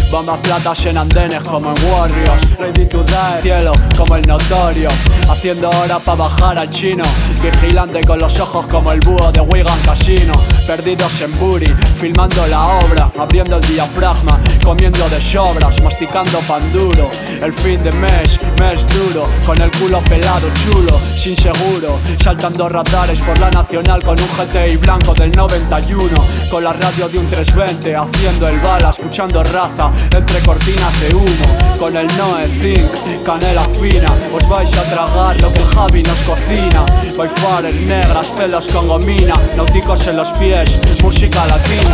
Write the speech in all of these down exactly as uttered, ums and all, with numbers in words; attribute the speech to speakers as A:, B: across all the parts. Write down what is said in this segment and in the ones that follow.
A: Bombas platas en andenes como en Warriors. Ready to die, cielo como el notorio. Haciendo horas pa' bajar al chino. Vigilante con los ojos como el búho de Wigan Casino. Perdidos en Buri, filmando la obra. Abriendo el diafragma, comiendo de sobras. Masticando pan duro. El fin de mes, mes duro. Con el culo pelado chulo, sin seguro. Saltando radares por la nacional con un G T I blanco del noventa y uno. Con la radio de un trescientos veinte, haciendo el bala, escuchando raza entre cortinas de humo. Con el Noe Zinc, canela fina. Os vais a tragar lo que el Javi nos cocina. Wayfarer negras, pelos con gomina. Nauticos en los pies, música latina.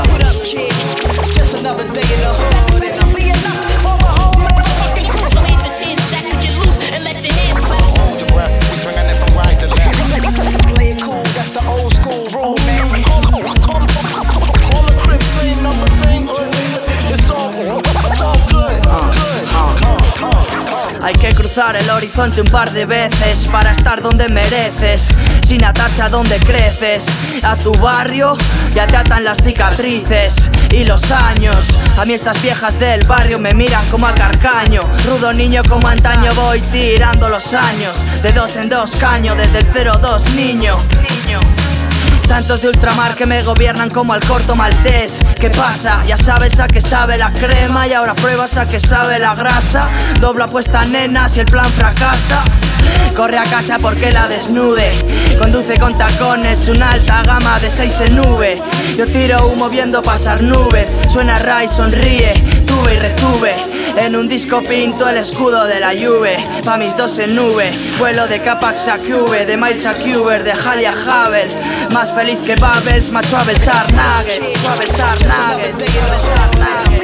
B: Hay que cruzar el horizonte un par de veces para estar donde mereces, sin atarse a donde creces. A tu barrio ya te atan las cicatrices y los años. A mí estas viejas del barrio me miran como a carcaño. Rudo niño como antaño voy tirando los años. De dos en dos caño, desde el cero dos niño. Niño. Santos de ultramar que me gobiernan como al corto maltés. ¿Qué pasa? Ya sabes a qué sabe la crema y ahora pruebas a qué sabe la grasa. Dobla apuesta nena si el plan fracasa. Corre a casa porque la desnude. Conduce con tacones, una alta gama de seis en nube. Yo tiro humo viendo pasar nubes. Suena Ray, sonríe, tuve y retuve. En un disco pinto el escudo de la Juve. Pa' mis dos en nube. Vuelo de Capax a Cube, de Miles a Cuber, de Halley a Havel. Más feliz que Babels, macho a Belsar Nugget. Macho a Belsar Nugget.